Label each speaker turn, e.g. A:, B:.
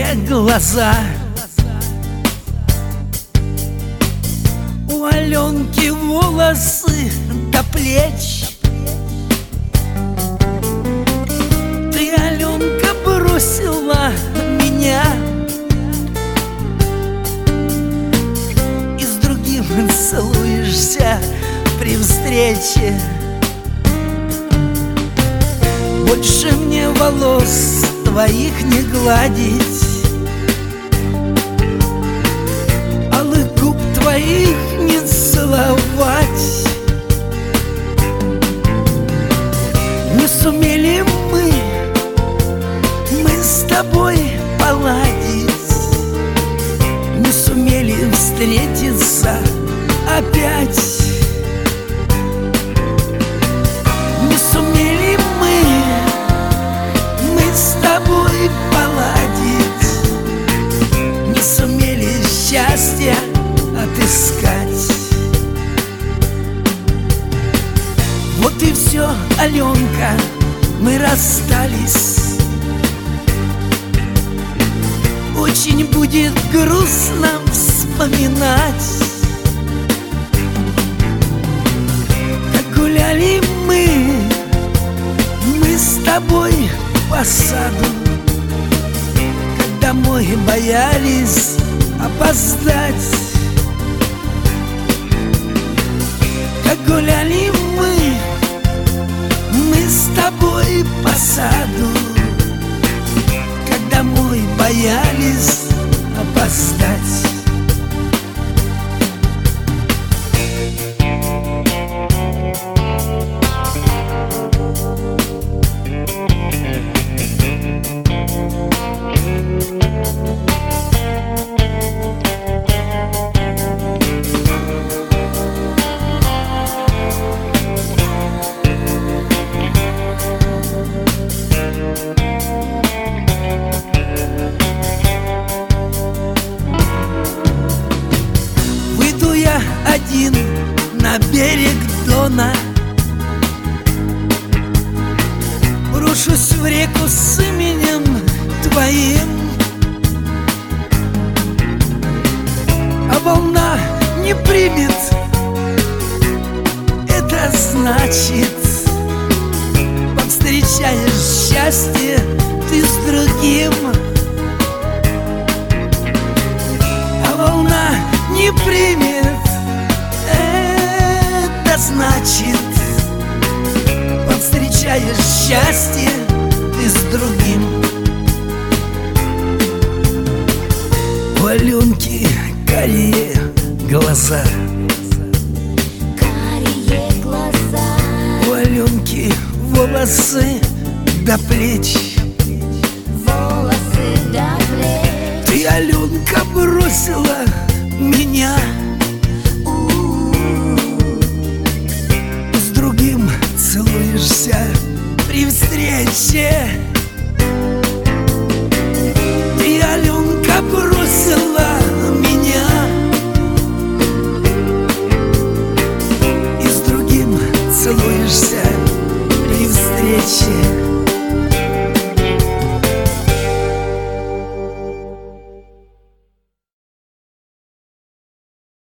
A: карие глаза. У Аленки волосы до плеч. Ты, Аленка, бросила меня и с другим целуешься при встрече. Больше мне волос твоих не гладить, алых губ твоих не целовать. Не сумели мы с тобой поладить, не сумели встретиться опять. Не сумели мы с тобой поладить, не сумели счастья отыскать. Вот и все, Аленка, мы расстались. Очень будет грустно вспоминать, как гуляли мы с тобой по саду, когда домой боялись опоздать. Как гуляли мы с тобой по саду, как домой боялись опоздать. Один на берег Дона, брошусь в реку с именем твоим, а волна не примет. Это значит, повстречаешь счастье ты с другим, а волна не примет. Значит, повстречаешь счастье ты с другим. У Аленки карие глаза,
B: карие глаза.
A: У Аленки волосы до плеч,
B: волосы до плеч.
A: Ты, Аленка, бросила меня, целуешься при встрече.